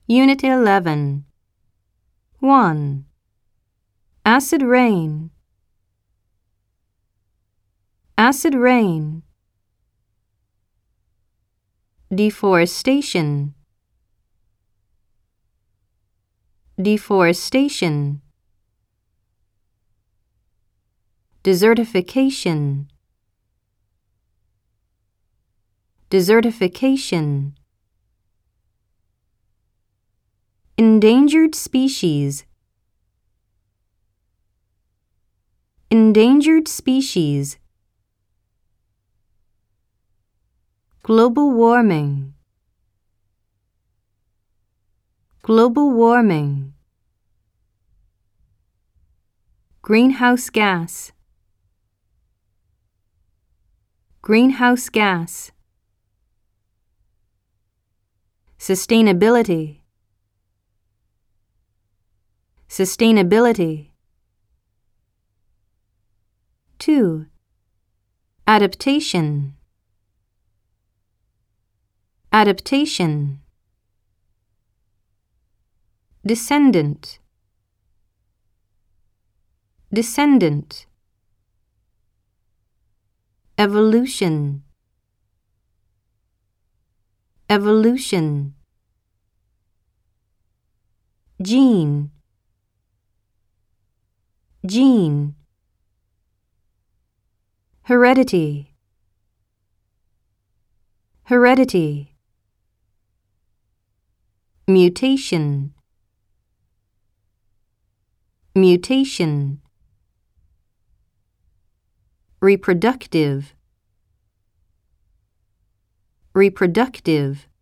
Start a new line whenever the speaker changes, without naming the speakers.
Unit 11. 1. Acid rain. Acid rain. Deforestation. Deforestation. Desertification. Desertification. Endangered species. Endangered species. Global warming. Global warming. Greenhouse gas. Greenhouse gas. Sustainability. Sustainability. 2. Adaptation. Adaptation. Descendant. Descendant. Evolution. Evolution. Gene. Gene. Heredity. Heredity. Mutation. Mutation. Reproductive. Reproductive.